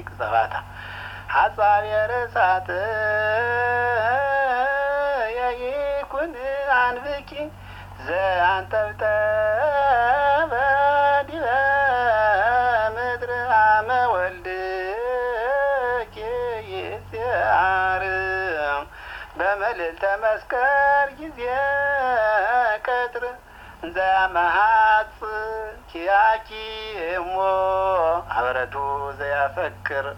ሊቅ ጸባታ ሐሳብ የርሳት የይኩን አንብኪ ዘአንጠብጠበ ዲበ ምድር አመ ወልድኪ ይትዓር በመልዕልተ መስቀል ጊዜ ቀትር ዘያመሐጽ ኪያኪ እሞ አበረቱ ዘያፈክር